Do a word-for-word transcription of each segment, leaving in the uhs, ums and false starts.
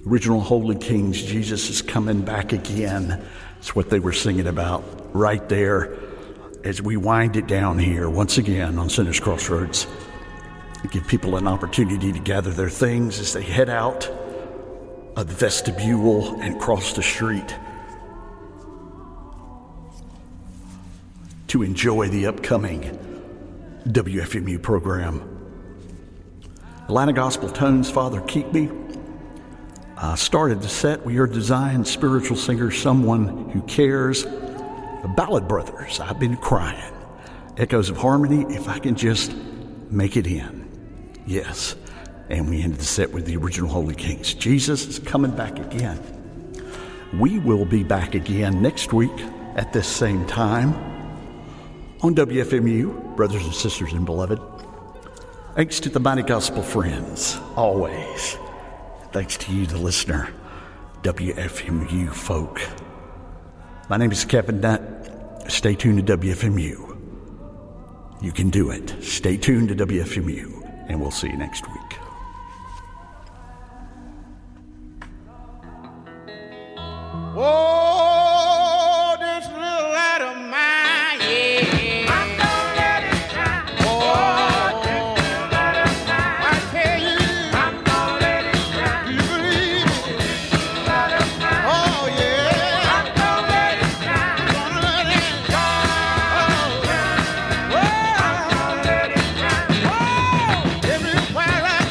Original Holy Kings, Jesus is coming back again. It's what they were singing about right there as we wind it down here once again on Sinners Crossroads. Give people an opportunity to gather their things as they head out of the vestibule and cross the street to enjoy the upcoming W F M U program. Atlanta Gospel Tones, Father Keep Me. I started the set. We are Design spiritual singer, Someone Who Cares. The Ballad Brothers, I've Been Crying. Echoes of Harmony, If I Can Just Make It In. Yes. And we ended the set with the Original Holy Kings. Jesus is coming back again. We will be back again next week at this same time on W F M U, brothers and sisters and beloved. Thanks to the mighty gospel friends, always. Thanks to you, the listener, W F M U folk. My name is Kevin Nutt. Stay tuned to W F M U. You can do it. Stay tuned to W F M U, and we'll see you next week. Oh, this little light of mine, yeah. I'm gonna let it shine. Oh, this little light of mine. I tell you, I'm gonna let it shine. You believe it? This little light of mine. Oh, yeah. I'm gonna let it shine. Gonna let it shine. Oh, I'm gonna let it shine. Oh, everywhere I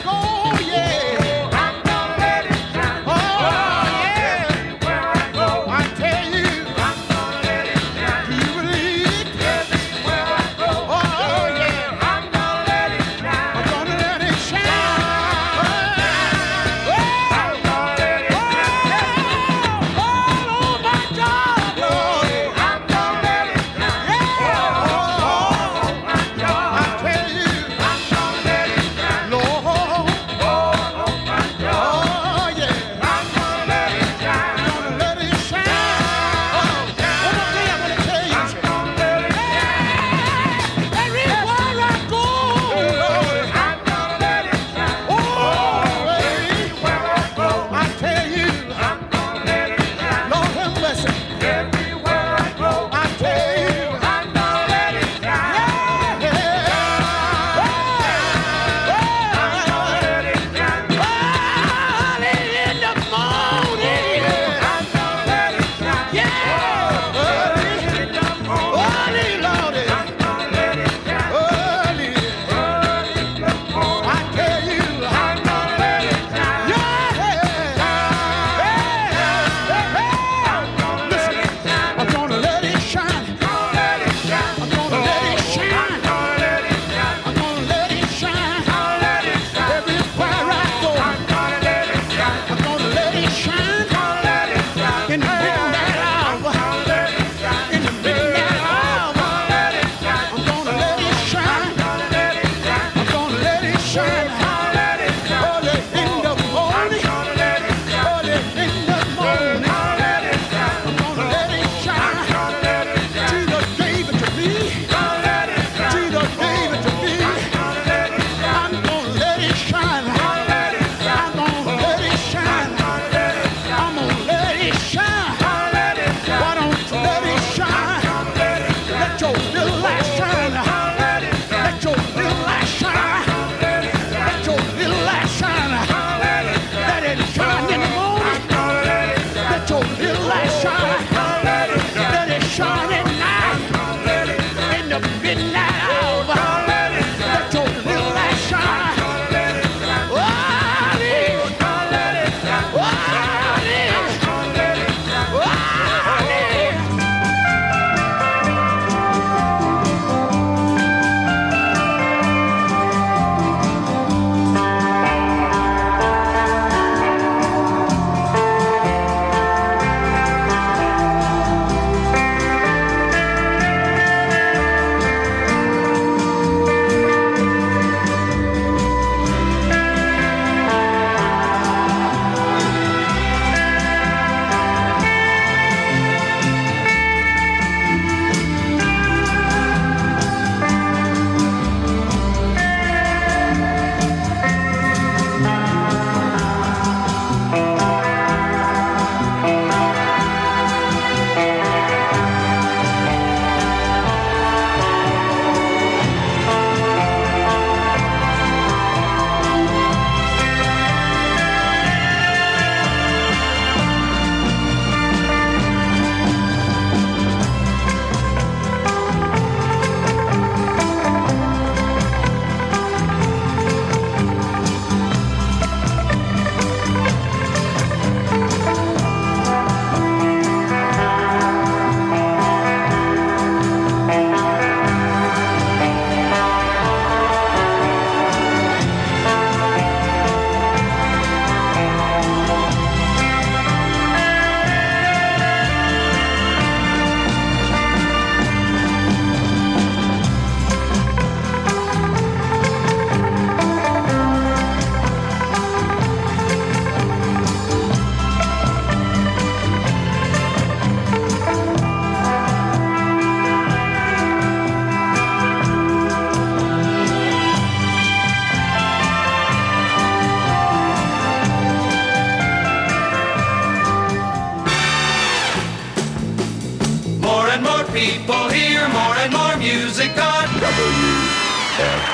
More and more people hear more and more music on W F.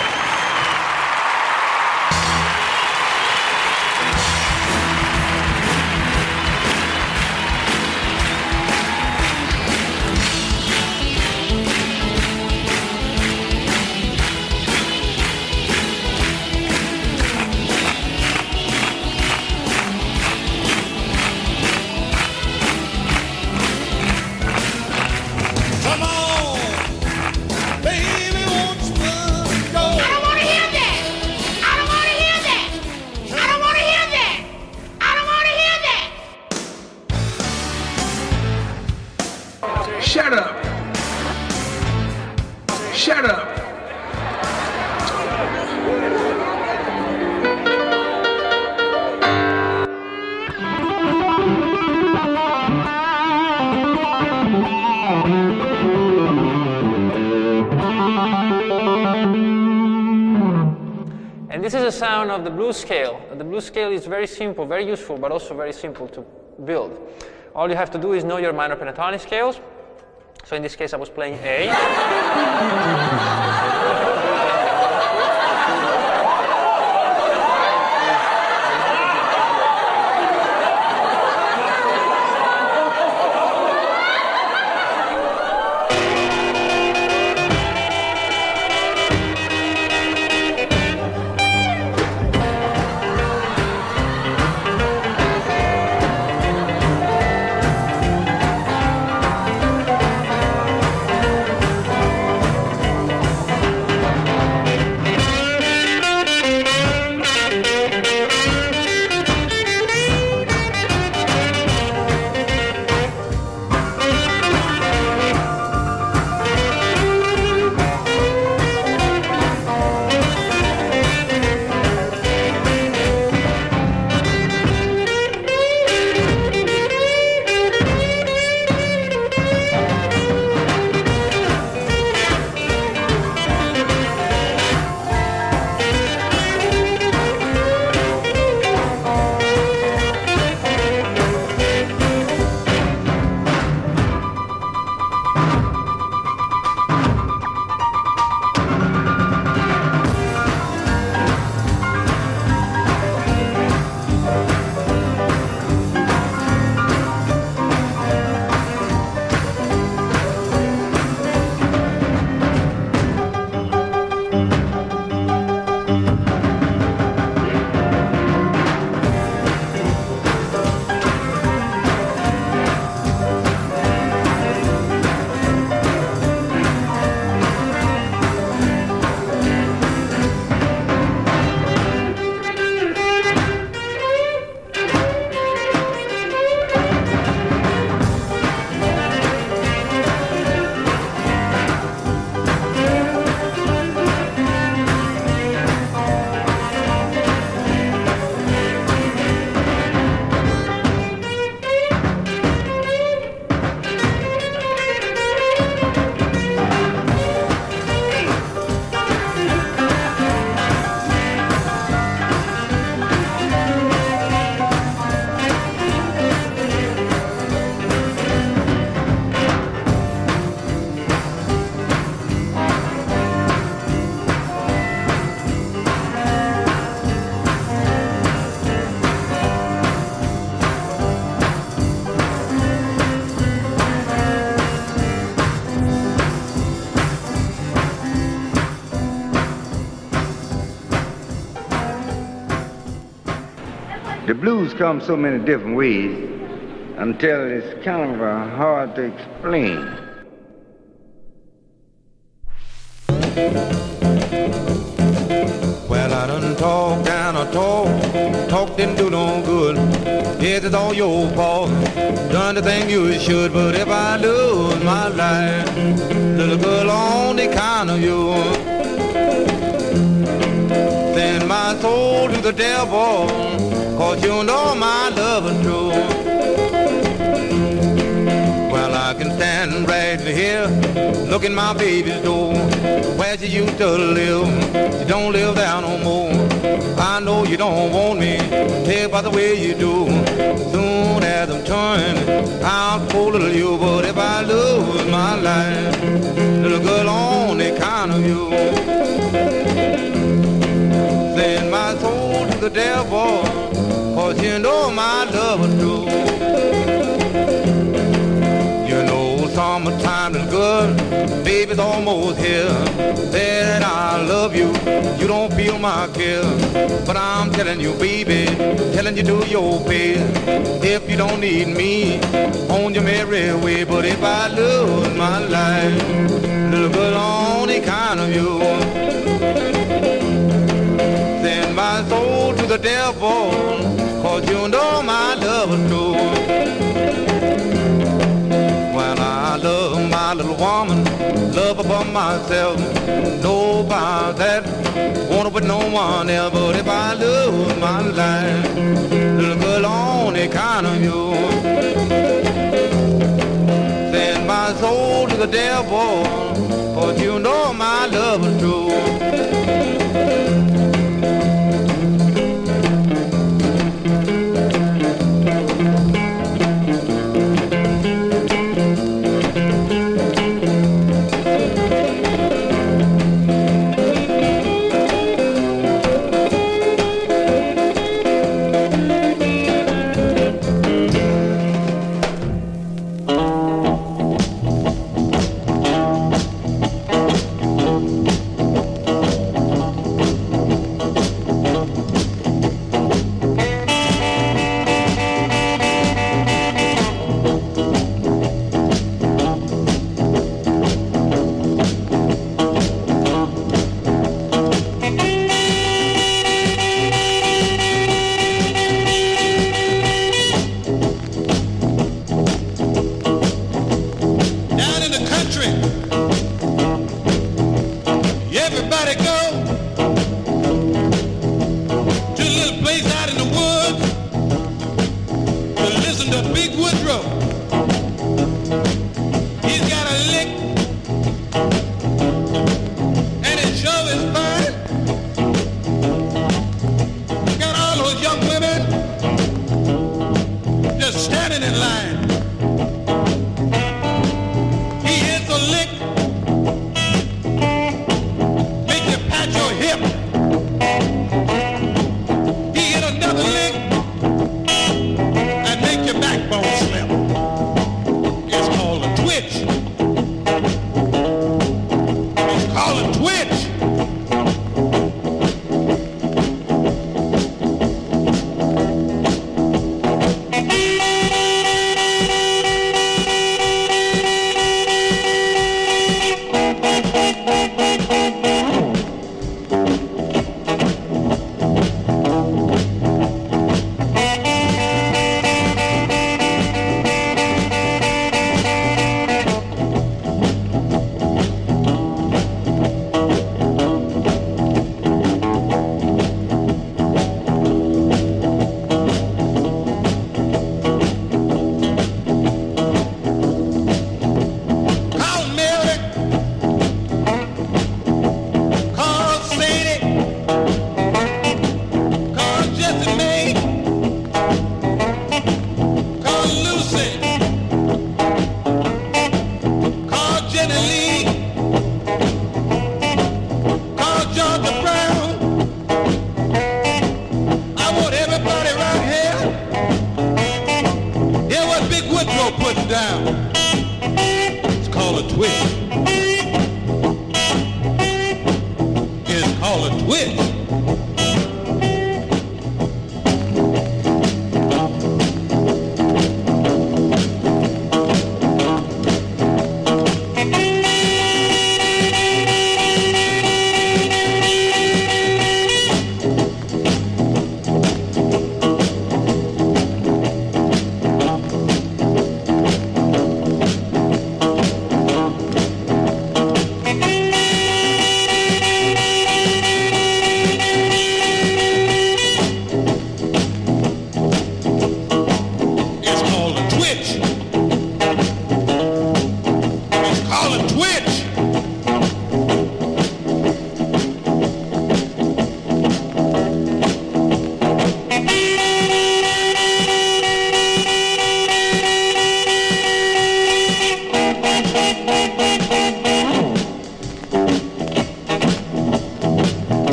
Shut up. Shut up. And this is a sound of the blues scale. The blues scale is very simple, very useful, but also very simple to build. All you have to do is know your minor pentatonic scales. So in this case I was playing A. The blues come so many different ways until it's kind of uh, hard to explain. Well, I done talk and I talk, talk didn't do no good. Yes, it's all your fault, done the thing you should. But if I lose my life, little girl on the kind of you, send my soul to the devil, cause you know my love is true. Well, I can stand right here, look in my baby's door, where she used to live, she don't live there no more. I know you don't want me, tell by the way you do. Soon as I'm turned, I'll pull little you, but if I lose devil, 'cause you know my love is true. You know summertime is good, baby's almost here. Said I love you, you don't feel my care. But I'm telling you, baby, telling you do your best. If you don't need me on your merry way, but if I lose my life, little girl, on account of you, send my soul to the devil, 'cause you know my love is true. Well, I love my little woman, love above myself, know about that, want it with no one else. But if I lose my life, little girl, on account of you, send my soul to the devil, 'cause you know my love is true.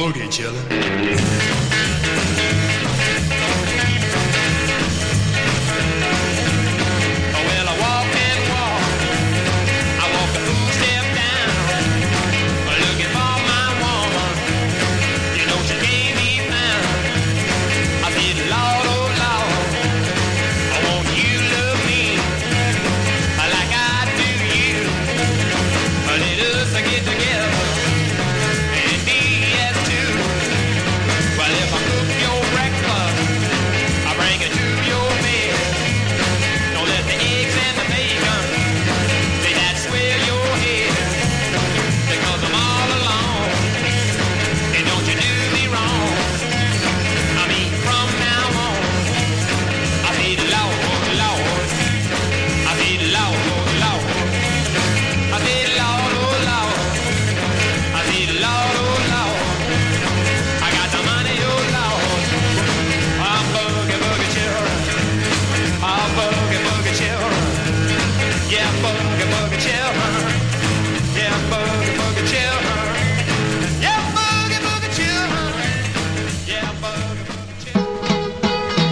boogie, children. Well, I walk and walk, I walk a food step down, looking for my woman. You know she gave me found. I said, Lord, oh Lord, I want you to love me like I do you. Let us get together and be as two. Well, if I cook your breakfast, I bring it to your bed. Don't let the eggs and the bacon they that swell your head. Because I'm all alone, and don't you do me wrong. I mean, from now on, I say, Lord, Lord, I say, Lord, Lord, I say, Lord, oh Lord, I say, Lord, oh Lord, I got the money, oh Lord, I'm boogie, boogie children, I'm boogie, boogie children, yeah, boogie, boogie children, yeah, boogie, boogie children, yeah, boogie, boogie children, yeah, boogie, boogie children.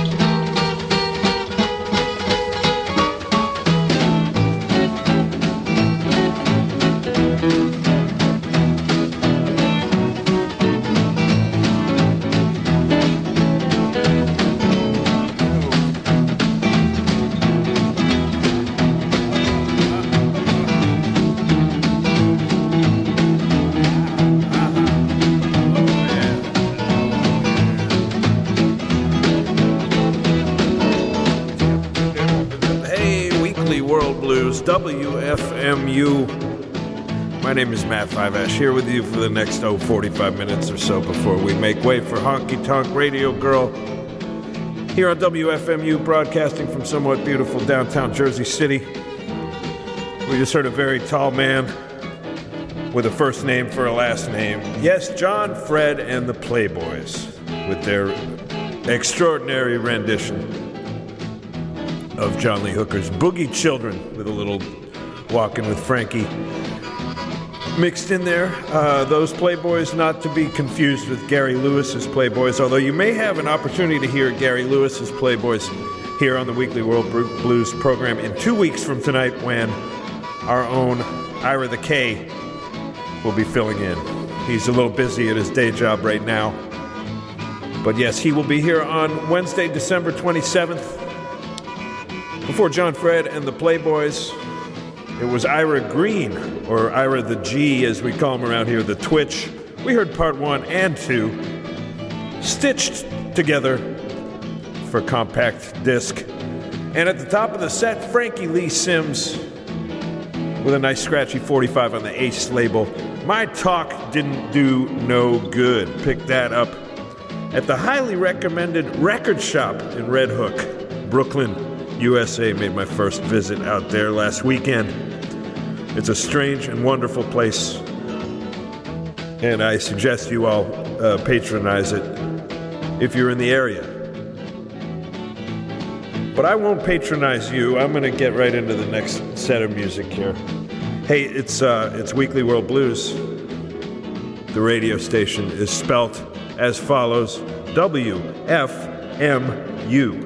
Hey, Weekly World Blues, W F M U. My name is Matt Fiveash, here with you for the next, oh, forty-five minutes or so before we make way for Honky Tonk Radio Girl. Here on W F M U, broadcasting from somewhat beautiful downtown Jersey City. We just heard a very tall man with a first name for a last name. Yes, John, Fred, and the Playboys, with their extraordinary rendition of John Lee Hooker's Boogie Children, with a little Walkin' with Frankie mixed in there. Uh, those Playboys, not to be confused with Gary Lewis's Playboys, although you may have an opportunity to hear Gary Lewis's Playboys here on the Weekly World Blues program in two weeks from tonight, when our own Ira the K will be filling in. He's a little busy at his day job right now. But yes, he will be here on Wednesday, December twenty-seventh. Before John Fred and the Playboys, it was Ira Green, or Ira the G as we call him around here, the Twitch. We heard part one and two, stitched together for compact disc. And at the top of the set, Frankie Lee Sims with a nice scratchy forty-five on the Ace label. My Talk Didn't Do No Good. Pick that up at the highly recommended Record Shop in Red Hook, Brooklyn, U S A. Made my first visit out there last weekend. It's a strange and wonderful place, and I suggest you all uh, patronize it if you're in the area. But I won't patronize you. I'm going to get right into the next set of music here. Hey, it's uh, it's Weekly World Blues. The radio station is spelt as follows: W F M U.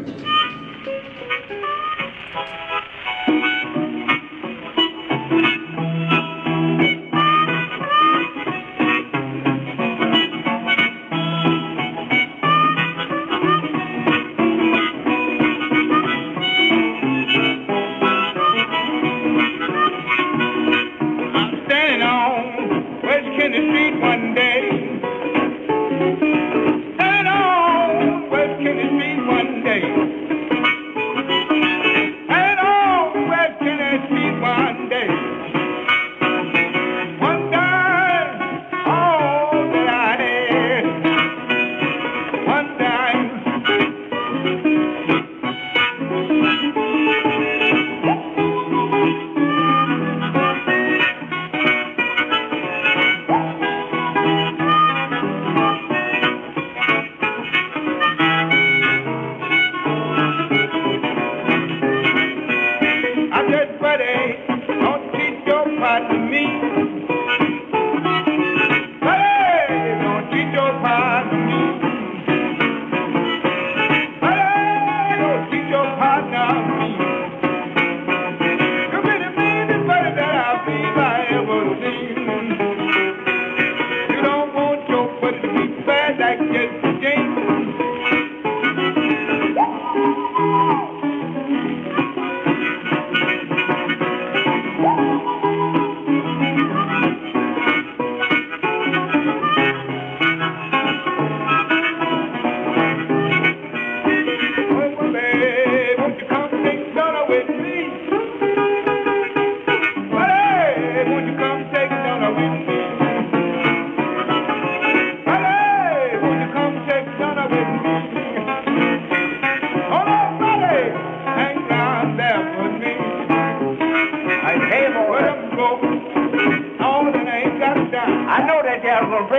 One day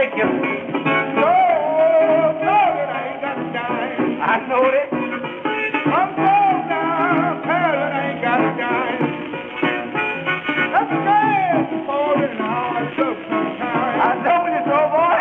make you so sorry I ain't got a dime. I know that. I'm so down, Carolyn, I ain't got a dime. That's bad for it and all that stuff sometimes. I know it, old boy.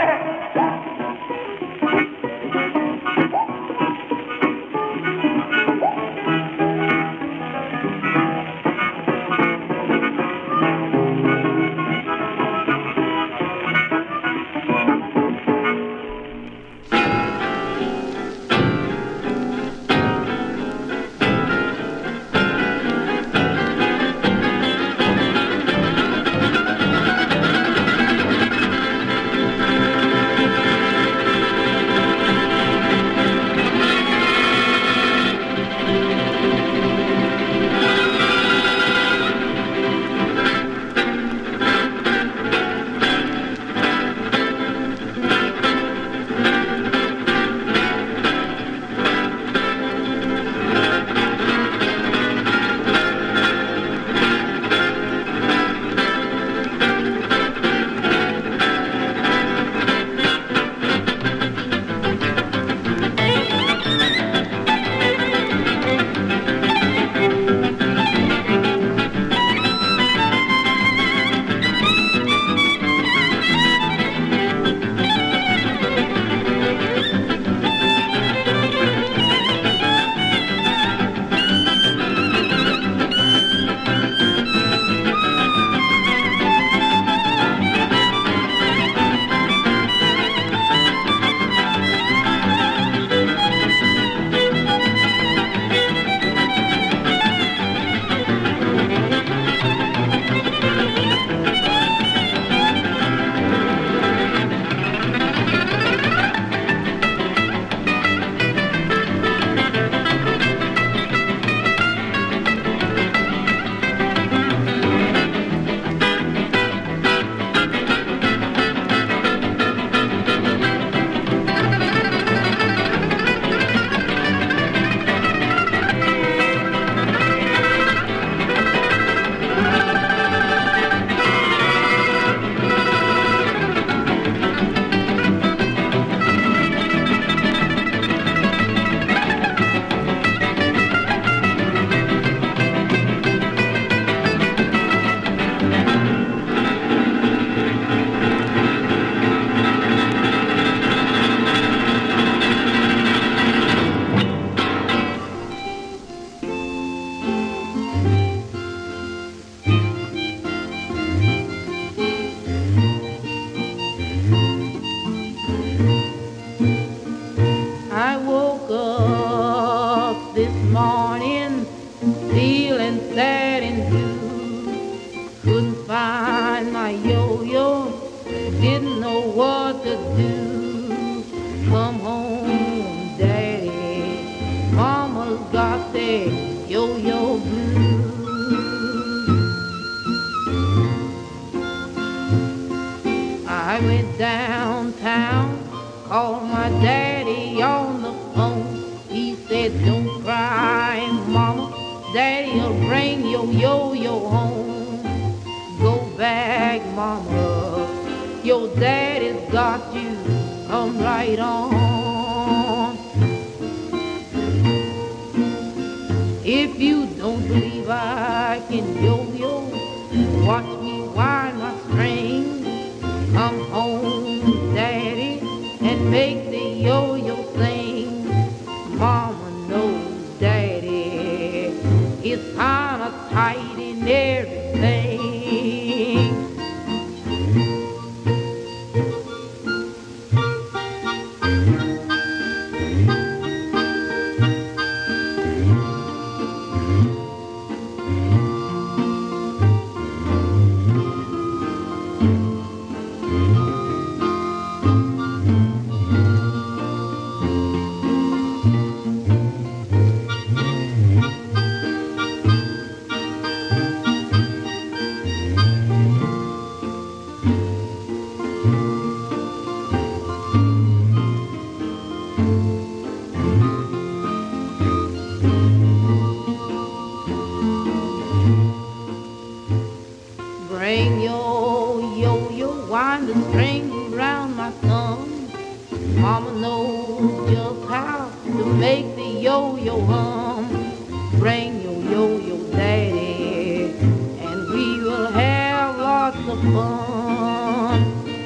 yo-yo hum. Bring your yo-yo daddy, and we will have lots of fun.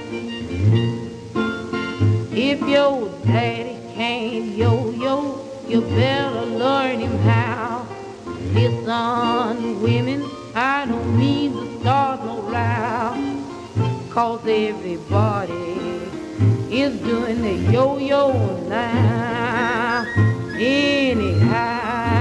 If your daddy can't yo-yo, you better learn him how. Listen, women, I don't mean to start no row, 'cause everybody is doing the yo-yo now. Anyhow.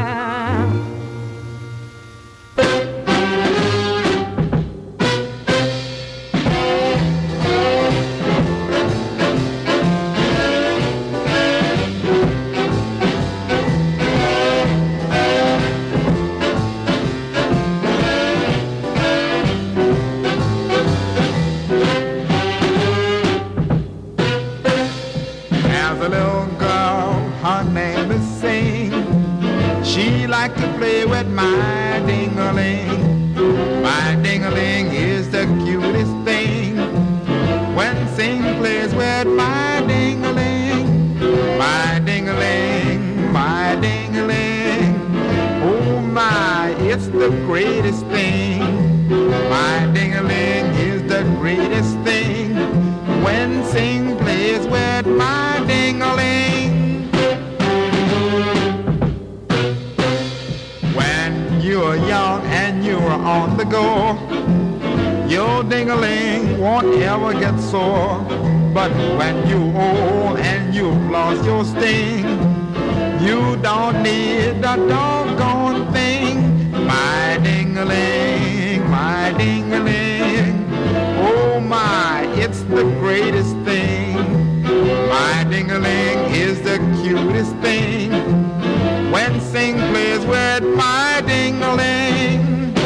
Like to play with my ding-a-ling. My ding-a-ling is the cutest thing. When Sing plays with my ding-a-ling, my ding-a-ling, my ding-a-ling. Oh my, it's the greatest thing. My ding-a-ling is the greatest thing. When Sing plays with my ding-a-ling. You're young and you're on the go. Your ding-a-ling won't ever get sore. But when you're old and you've lost your sting, you don't need a doggone thing. My ding-a-ling, my ding-a-ling. Oh my, it's the greatest thing. My ding-a-ling is the cutest thing. When Sing plays with my ding-a-ling.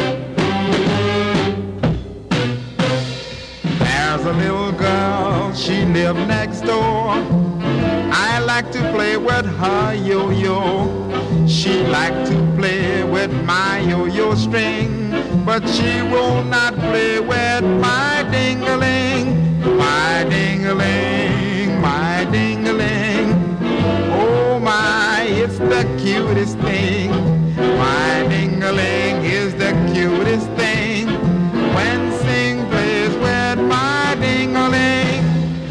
There's a little girl, she lives next door. I like to play with her yo-yo. She like to play with my yo-yo string, but she will not play with my ding-a-ling. My ding-a-ling, my ding-a-ling. Oh my, it's the cutest thing. My ding-a-ling is the cutest thing. When Sing plays with my ding-a-ling.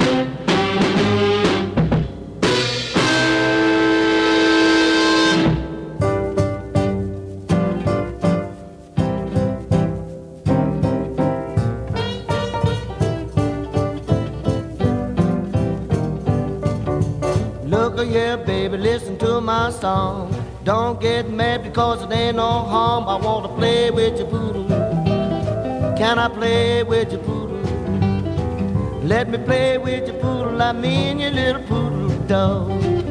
Look here, baby, listen to my song. Don't get mad because it ain't no harm. I want to play with your poodle. Can I play with your poodle? Let me play with your poodle. I mean your little poodle dog.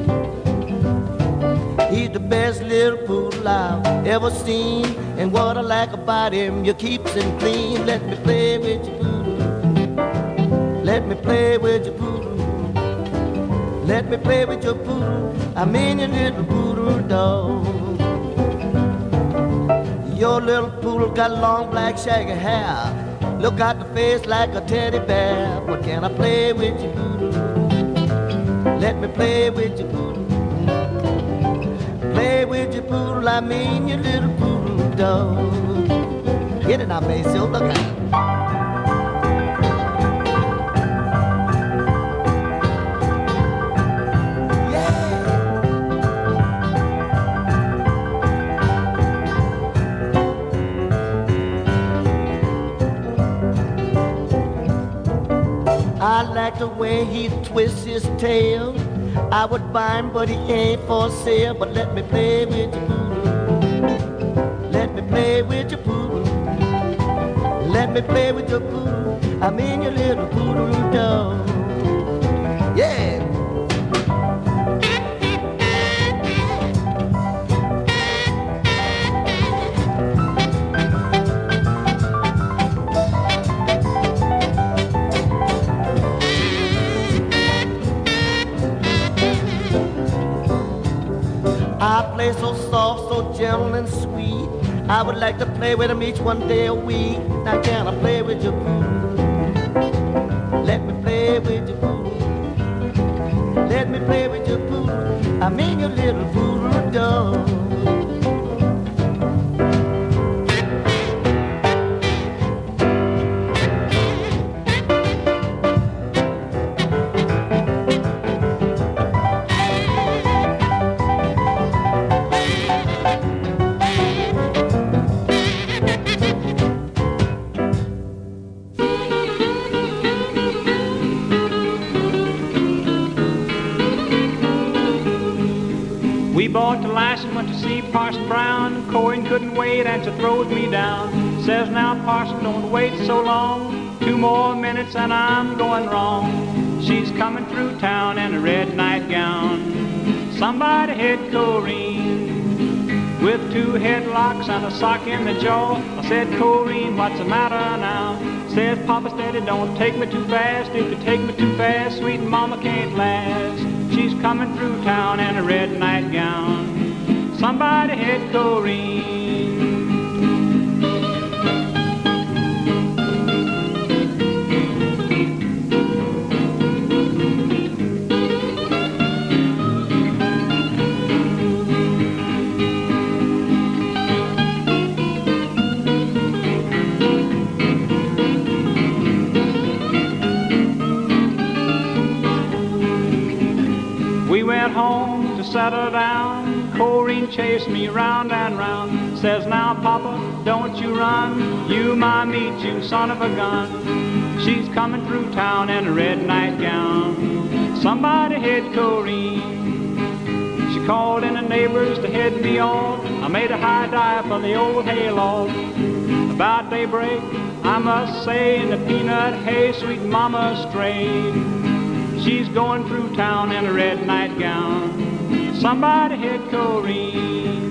He's the best little poodle I've ever seen. And what I like about him, you keeps him clean. Let me play with your poodle. Let me play with your poodle. Let me play with your poodle. I mean your little poodle dog. Your little poodle got long black shaggy hair. Look at the face like a teddy bear. But can I play with your poodle? Let me play with your poodle. Play with your poodle, I mean your little poodle dog. Get it now, Maceo, look at it. I like the way he twists his tail. I would buy him, but he ain't for sale. But let me play with your poodle. Let me play with your poodle. Let me play with your poodle. I mean your little poodle dog. Yeah. I play so soft, so gentle and sweet. I would like to play with him each one day a week. Now can I play with your poodle? Let me play with your poodle. Let me play with your poodle. I mean your little poodle dog. We bought the license, went to see Parson Brown. Corin couldn't wait and so throwed me down. Says now, Parson, don't wait so long. Two more minutes and I'm going wrong. She's coming through town in a red nightgown. Somebody hit Corinne with two headlocks and a sock in the jaw. I said, Corinne, what's the matter now? Says, Papa Steady, don't take me too fast. If you take me too fast, sweet mama can't last. She's coming through town in a red nightgown. Somebody hit Corinne. We went home to settle down. Corinne chased me round and round. Says, now, Papa, don't you run. You might meet you, son of a gun. She's coming through town in a red nightgown. Somebody hit Corinne. She called in the neighbors to head me off. I made a high dive for the old hayloft. About daybreak, I must say, in the peanut hay, sweet mama strayed. She's going through town in a red nightgown. Somebody hit Corinne.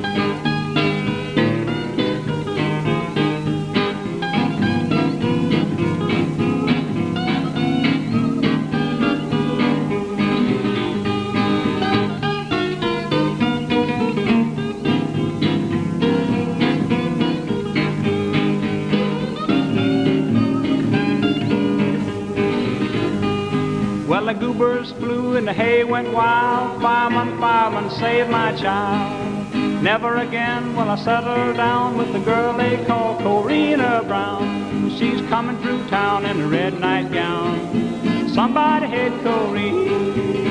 Well, the goobers flew and the hay went wild. Fireman, fireman, save my child. Never again will I settle down with the girl they call Corina Brown. She's coming through town in a red nightgown. Somebody hit Corinne.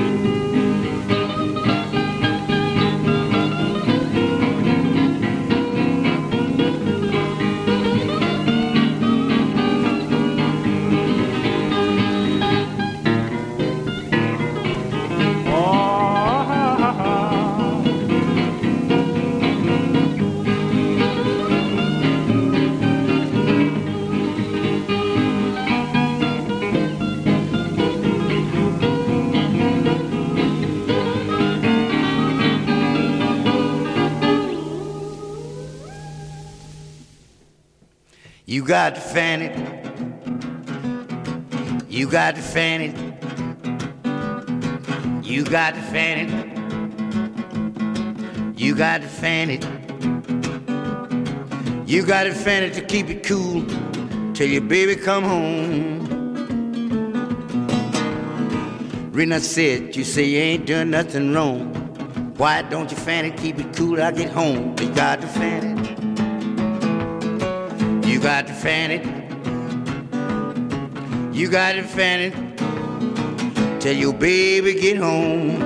You got to fan it. You got to fan it. You got to fan it. You got to fan it. You got to fan it to keep it cool till your baby come home. Rena said, you say you ain't done nothing wrong. Why don't you fan it, keep it cool till I get home? You got to fan it. You got to fan it. You got to fan it till your baby get home.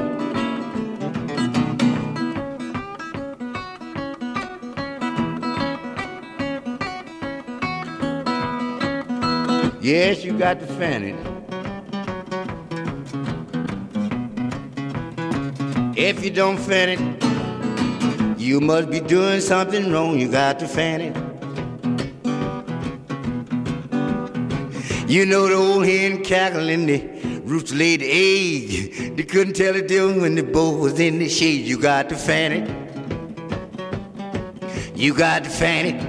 Yes, you got to fan it. If you don't fan it, you must be doing something wrong. You got to fan it. You know the old hen cackling, the rooster laid the egg. They couldn't tell the difference when the both was in the shade. You got to fan it. You got to fan it.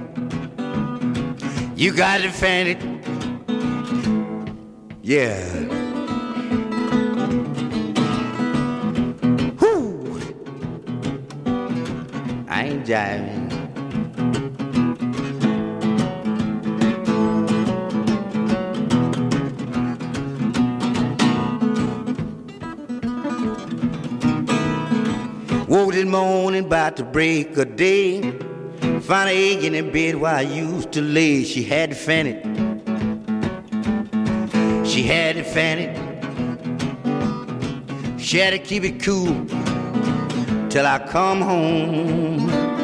You got to fan it. Yeah. Whoo! I ain't jiving. early morning, about to break a day. Found an egg in the bed where I used to lay. She had to fan it. She had to fan it. She had to keep it cool till I come home.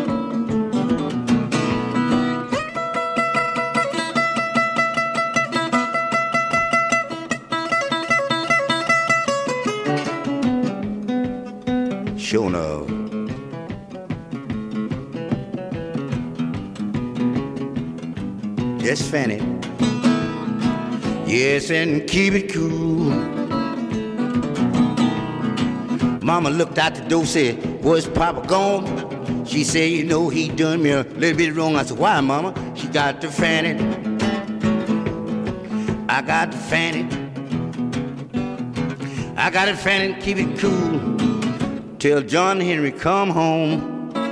Sure enough. Just fan it. Yes, and keep it cool. Mama looked out the door, said, "Was Papa gone?" She said, "You know, he done me a little bit wrong." I said, "Why, Mama?" She got to fan it. I got to fan it. I got to fan it, keep it cool till John Henry come home.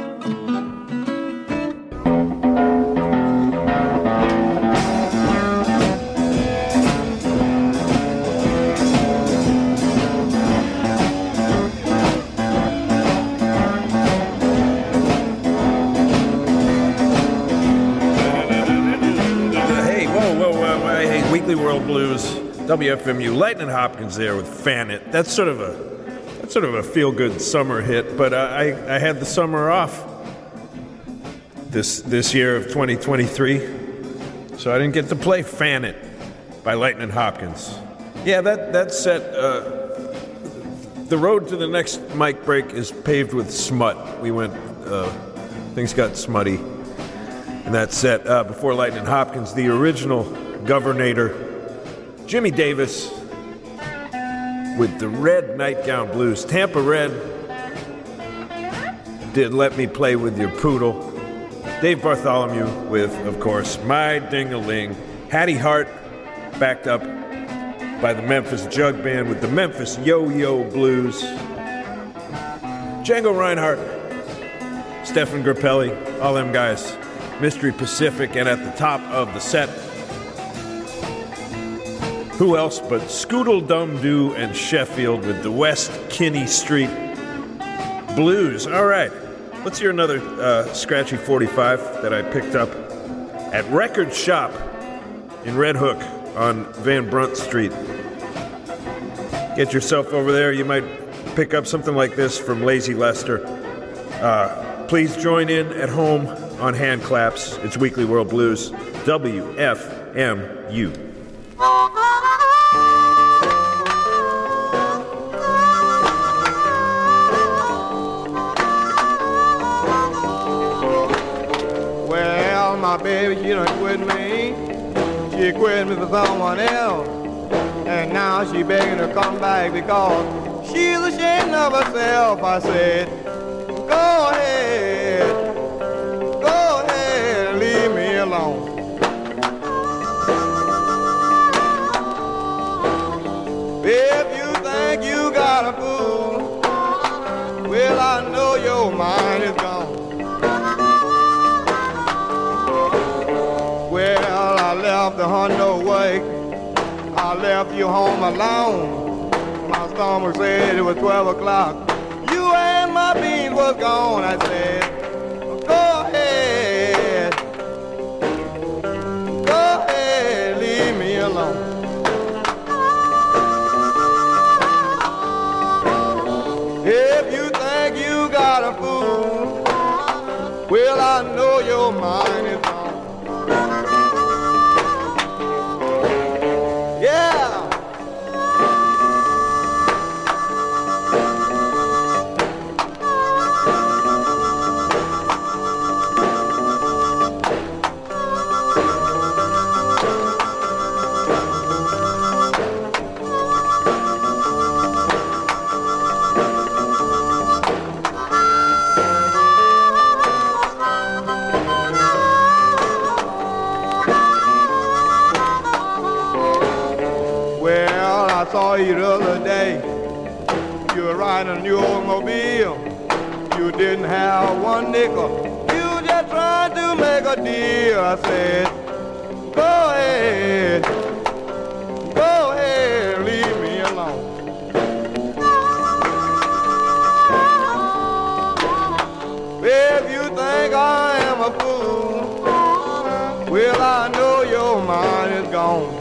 W F M U, Lightning Hopkins there with Fan It. That's sort of a that's sort of a feel-good summer hit, but uh, I, I had the summer off this this year of twenty twenty-three, so I didn't get to play Fan It by Lightning Hopkins. Yeah, that, that set, uh, the road to the next mic break is paved with smut. We went, uh, things got smutty in that set. Uh, before Lightning Hopkins, the original Governator, Jimmy Davis with the Red Nightgown Blues. Tampa Red did Let Me Play With Your Poodle. Dave Bartholomew with, of course, My Ding-a-Ling. Hattie Hart backed up by the Memphis Jug Band with the Memphis Yo-Yo Blues. Django Reinhardt, Stephen Grappelli, all them guys. Mystery Pacific, and at the top of the set, who else but Scoodle Dum Doo and Sheffield with the West Kinney Street Blues. All right, let's hear another uh, scratchy forty-five that I picked up at Record Shop in Red Hook on Van Brunt Street. Get yourself over there. You might pick up something like this from Lazy Lester. Uh, please join in at home on hand claps. It's Weekly World Blues, W F M U. Well, my baby, she done quit me. She quit me for someone else. And now she begging to come back because she's ashamed of herself. I said, go ahead, go ahead and leave me alone. If you think you got a fool, well, I know your mind is gone. Well, I left the hunt no way. I left you home alone. My stomach said it was twelve o'clock. You and my beans was gone. I said, go ahead, go ahead, leave me alone. If you think you got a fool, well, I know your mind is gone. Yeah. I saw you the other day. You were riding a new automobile. You didn't have one nickel. You just trying to make a deal. I said, go ahead, go ahead, leave me alone. a fool. Well, I know your mind is gone.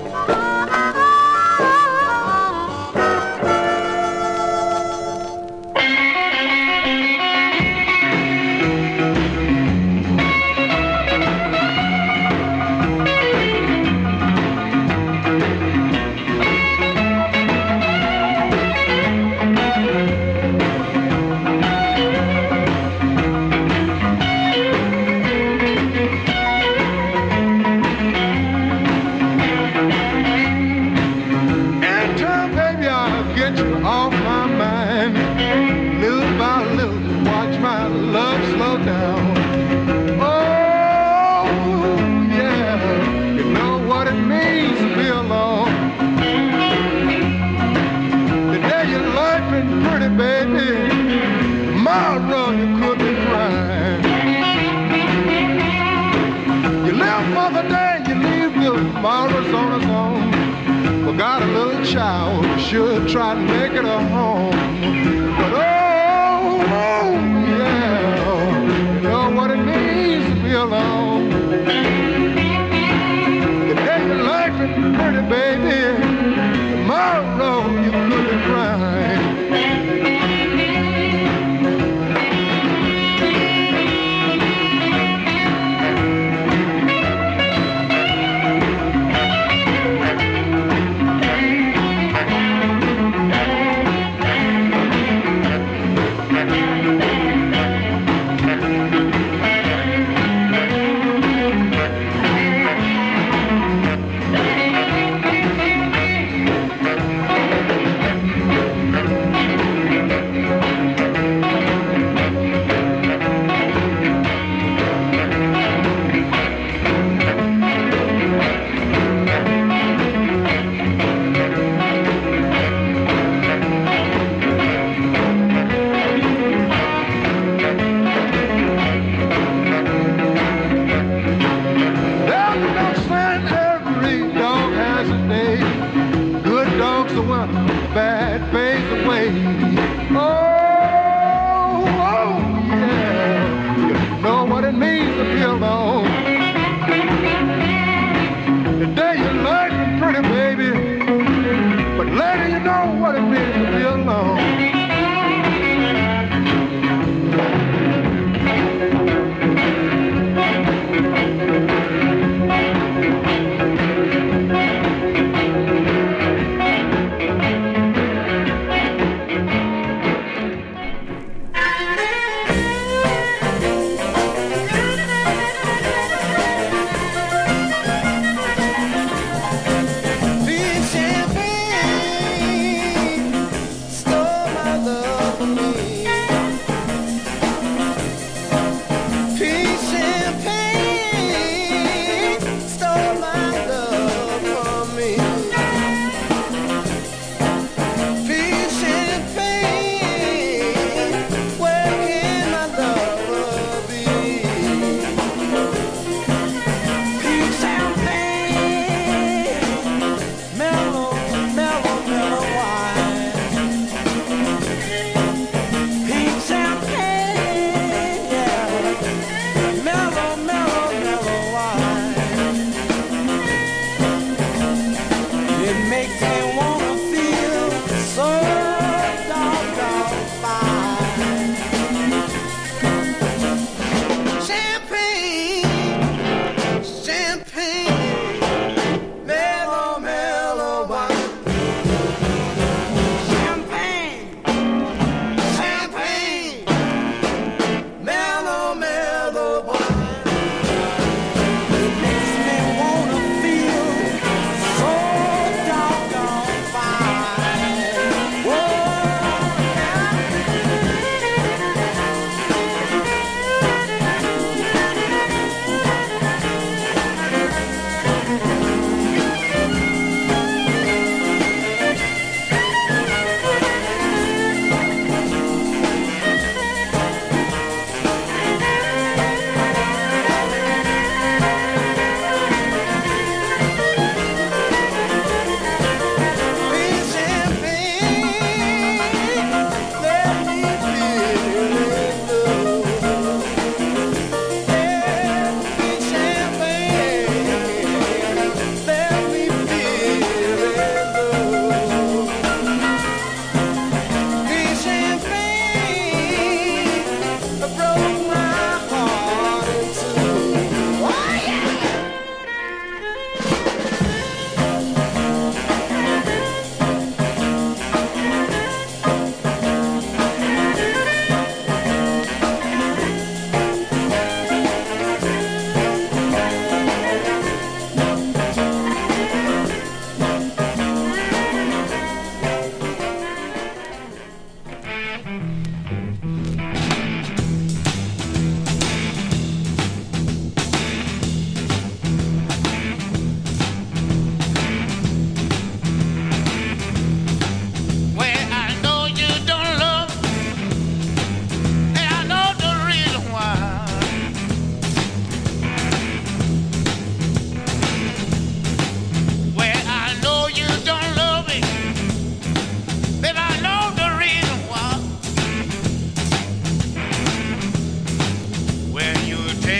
Tomorrow's on its own. We got a little child, we should try to make it a home. But oh, oh, yeah, you know what it means to be alone. Today your life is pretty, baby. Tomorrow you could be crying.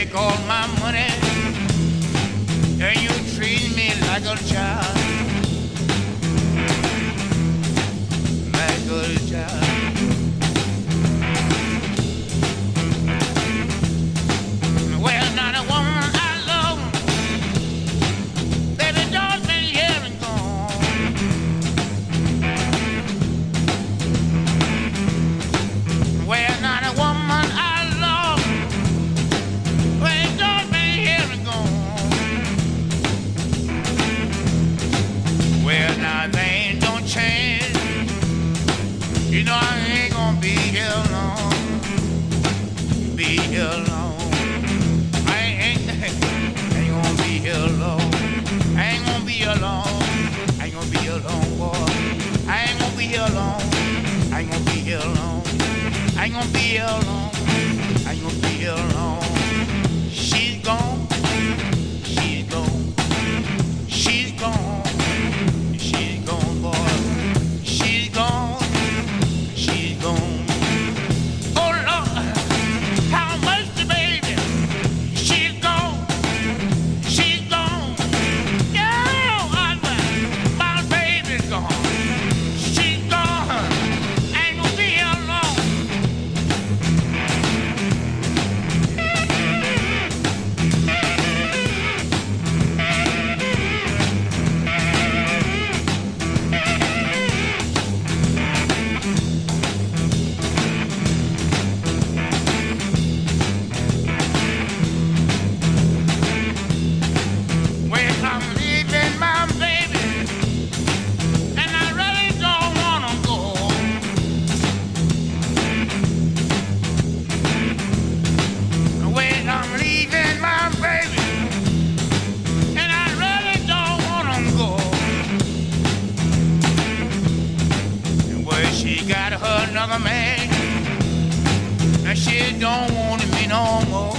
take all my money and you treat me like a child, like a child. Well, not a woman I love, baby, don't been here and gone. Well, not a woman I love, baby, don't been here and gone. Well, now things don't change. You know I ain't gonna be here long, be here long. I ain't, ain't gonna be here long. I ain't gonna be here long. I ain't gonna be here long, boy. I ain't gonna be here long. I ain't gonna be here long. I ain't gonna be here long. I ain't gonna be here long. She's gone. She's gone. She's gone. She's gone, boy. She's gone. She's gone. Oh Lord, how much the baby? She's gone. She's gone. Yeah, my baby's gone. She's gone. Ain't gonna be here long. Well, I'm leaving my baby, and I really don't wanna go. Well, I'm leaving my baby, and I really don't wanna go. Well, she got her another man, and she don't want me no more.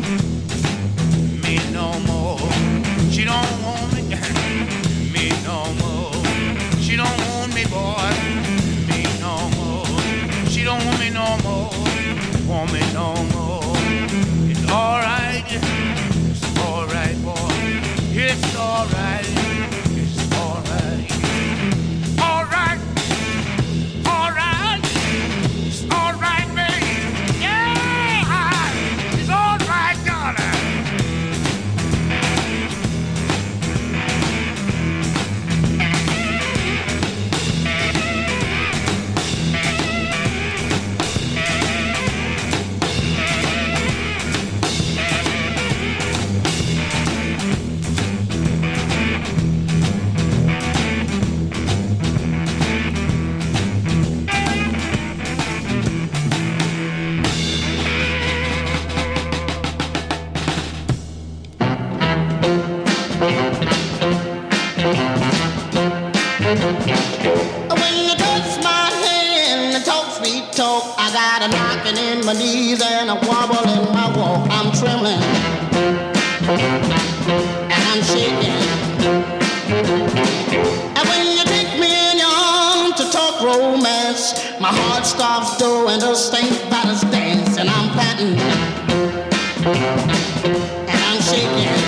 Me no more. She don't want me, me no more. She don't want me, boy, me no more. She don't want me no more, want me no more. It's all right, it's all right, boy. It's all right, it's all right. All right, all right, it's all right, baby. Yeah, it's all right, darling. When you touch my hand and talk sweet talk, I got a knocking in my knees and a wobble in my walk. I'm trembling and I'm shaking. And when you take me in your arms to talk romance, my heart stops doing the Saint Vitus dance, and I'm panting and I'm shaking.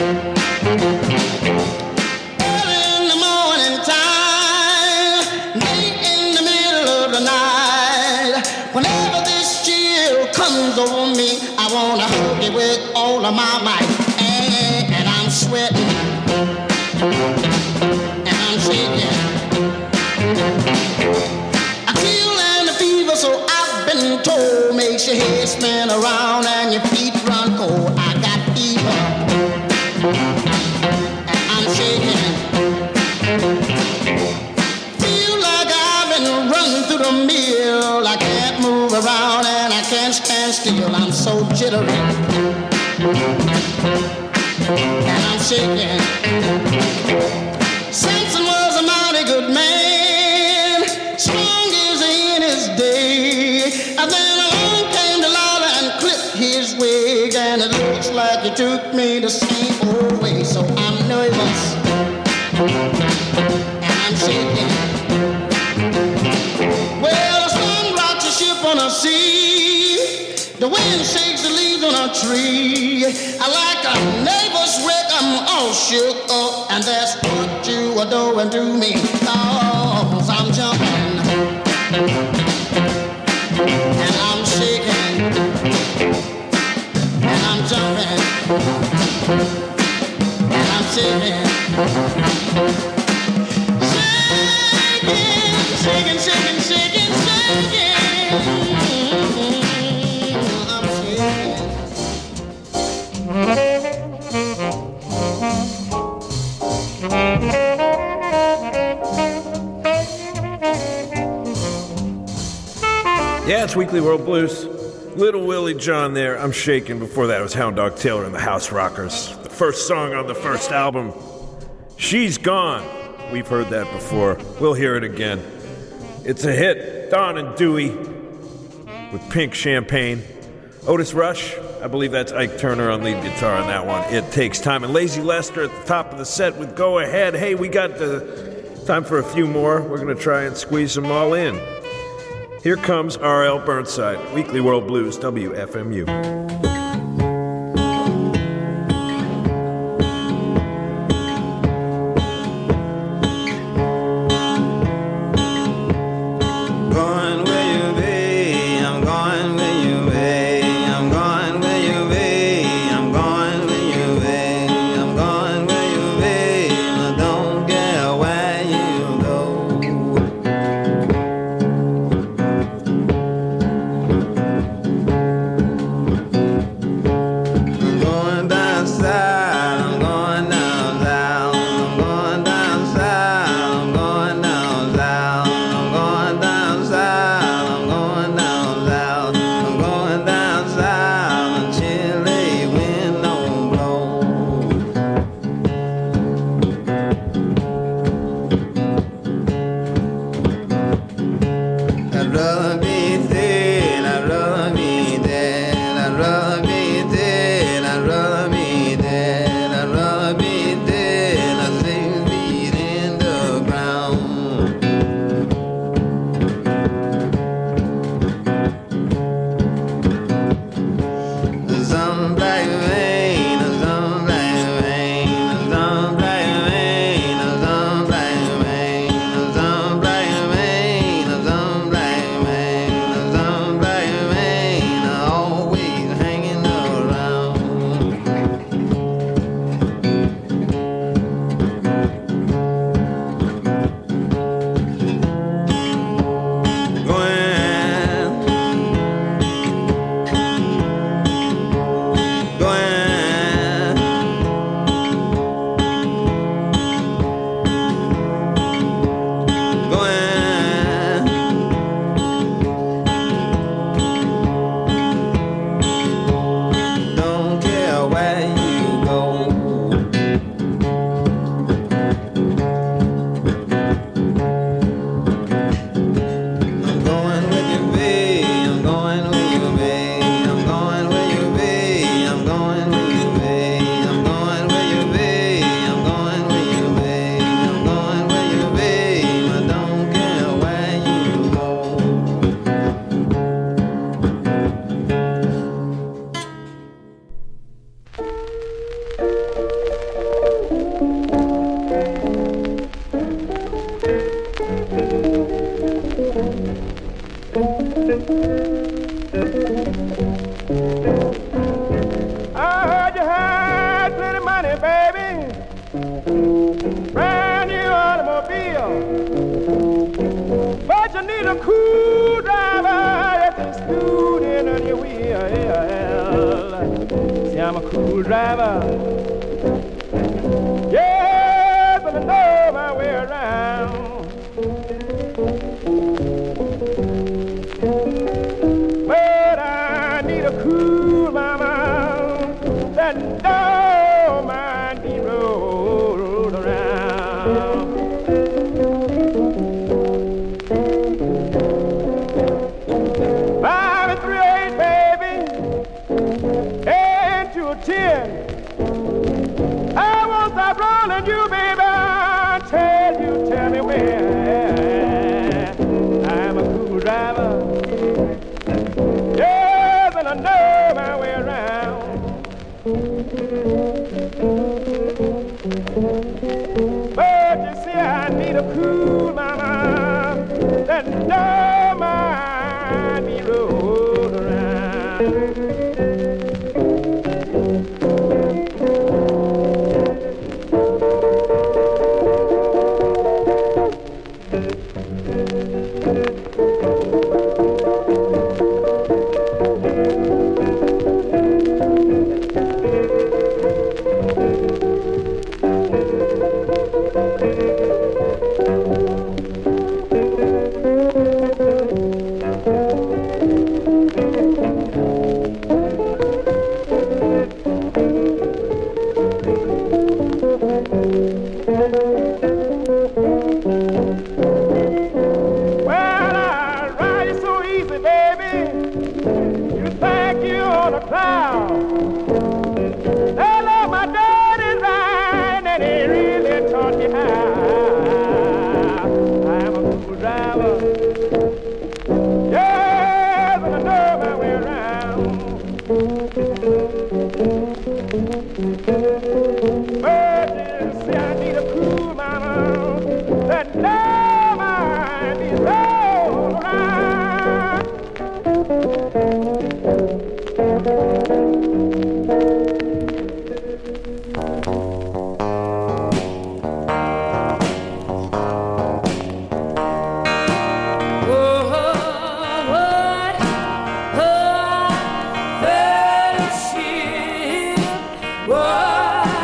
Early in the morning time, late in the middle of the night, whenever this chill comes over me, I wanna hug you with all of my might. And, and I'm sweating and I'm shaking. I feel and the fever, so I've been told, makes your head spin around and your feet run cold. I got fever and I'm shaking. Feel like I've been running through the mill. I can't move around and I can't stand still. I'm so jittery and I'm shaking. Samson was a mighty good man, strong as in his day. And then along came Delilah and clipped his wig, and it looks like he took me the same old way. So I'm nervous and I'm shaking. Well, the sun rocks a ship on a sea, the wind shakes the leaves on a tree. I like a neighbor's wreck, I'm all shook up, and that's what you are doing to me. Cause I'm jumping, and I'm shaking, and I'm jumping, and I'm shaking. Shaking, shaking, shaking, shaking, I'm shaking. Yeah, it's Weekly World Blues. Little Willie John there. I'm shaking. Before that, it was Hound Dog Taylor and the House Rockers. The first song on the first album. She's Gone. We've heard that before. We'll hear it again. It's a hit. Don and Dewey with Pink Champagne. Otis Rush, I believe that's Ike Turner on lead guitar on that one. It Takes Time. And Lazy Lester at the top of the set with Go Ahead. Hey, we got the time for a few more. We're going to try and squeeze them all in. Here comes R L Burnside, Weekly World Blues, W F M U. Yes, and I know my way around. But you see, I need a cool mama that don't mind me roll around. Whoa.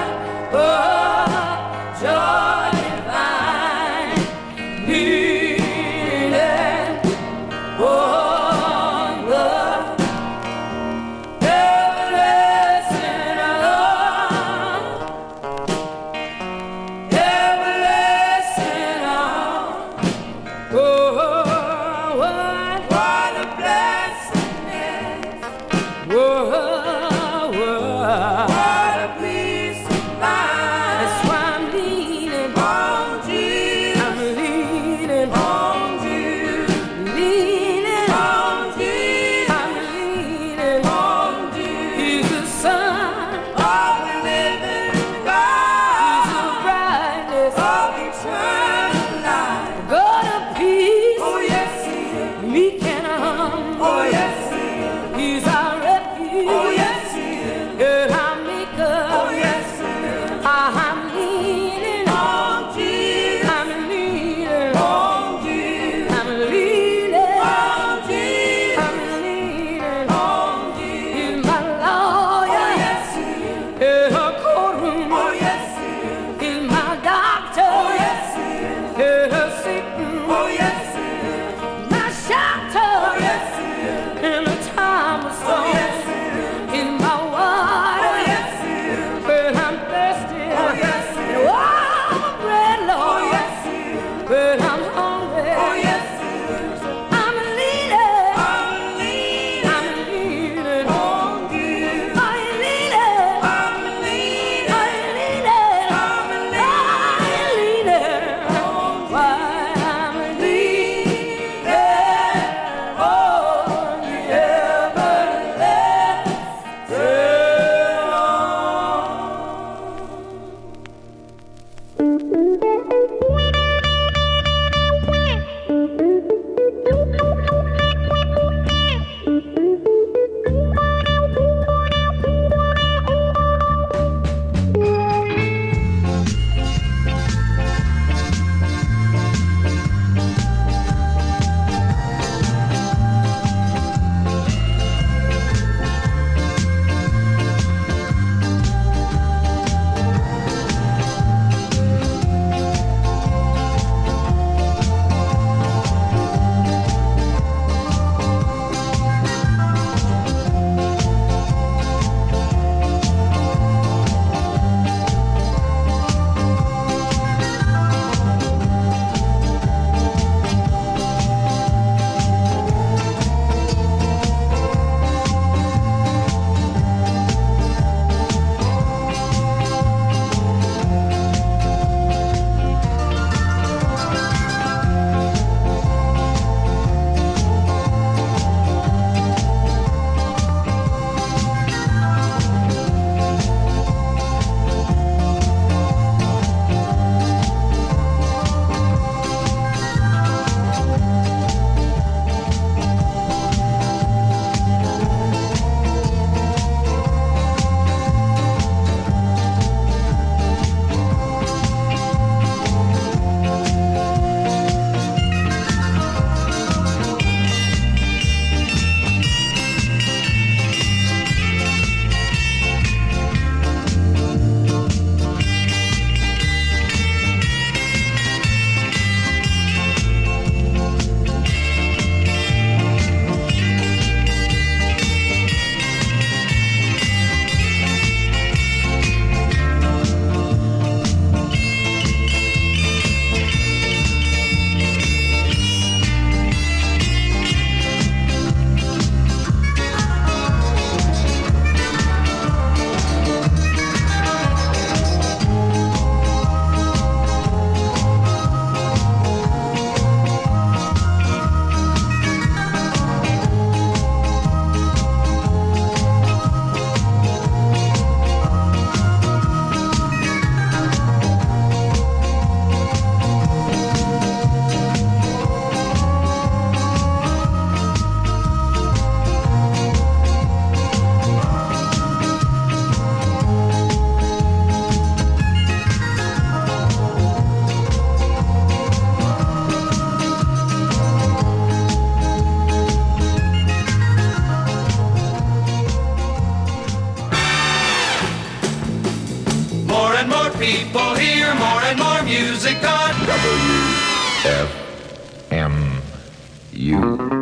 people hear more and more music on W F M U.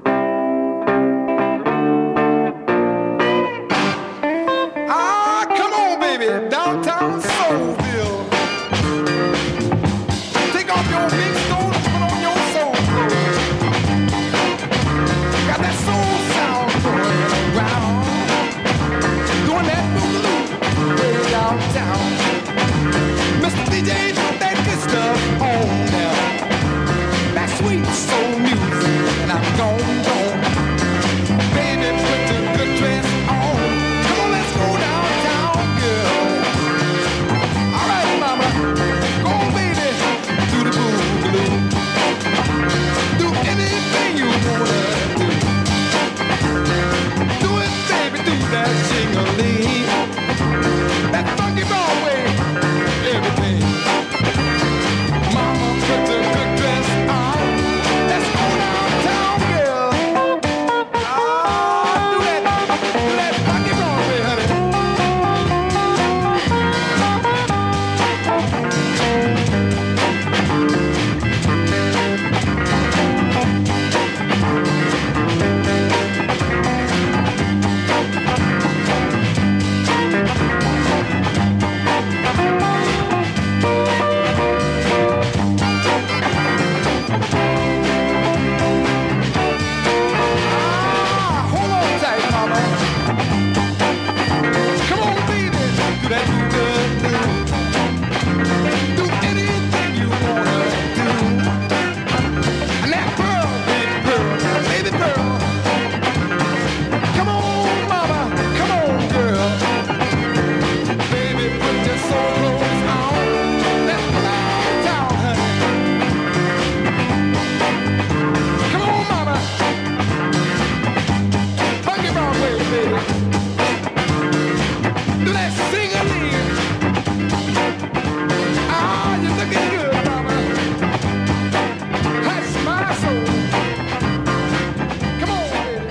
Ah, come on, baby, downtown Soulville. Take off your big stone and put on your soul clothes. Got that soul sound going around, doing that boogaloo way downtown. Mister D J, put that good stuff on now. That sweet soul music, and I'm gone, gone. Baby, put the good dress on. Come on, let's go downtown, girl. All right, mama, go on, baby, do the boogaloo. Do anything you wanna do. Do it, baby, do that jingling. That funky Broadway, everything. Mama, put the good dress on. Let's go downtown, girl. Ah, do that, do that funky Broadway, honey. Ah, hold on tight, mama. Come on, baby, do that good thing. Do anything you wanna do. And that pearl, baby pearl, baby pearl. Come on, mama, come on, girl. Baby, put your soul clothes on. Let's go downtown, honey. Come on, mama. Funky Broadway, baby. Do that sing-a-ling. Ah, you're looking good, mama. Hush my soul. Come on, baby.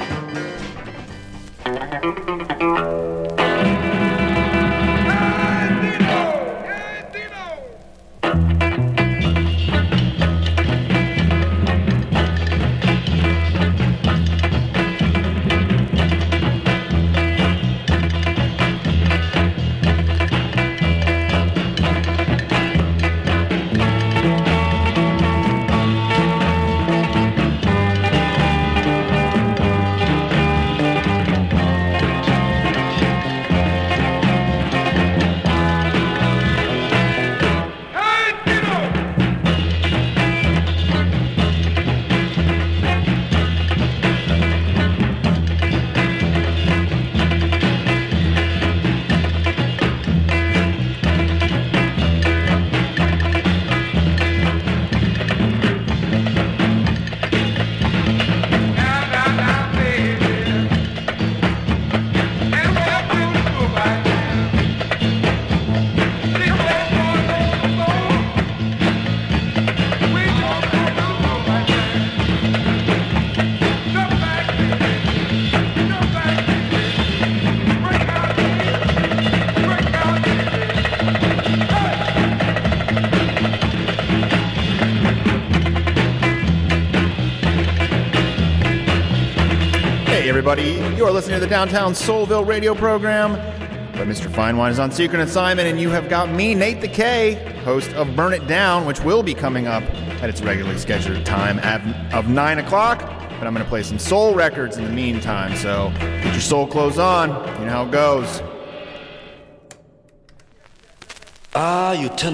Hey everybody, you are listening to the Downtown Soulville radio program, but Mister Finewine is on secret assignment, and you have got me, Nate the K, host of Burn It Down, which will be coming up at its regularly scheduled time at, of nine o'clock, but I'm going to play some soul records in the meantime, so get your soul clothes on, you know how it goes. Ah, you tell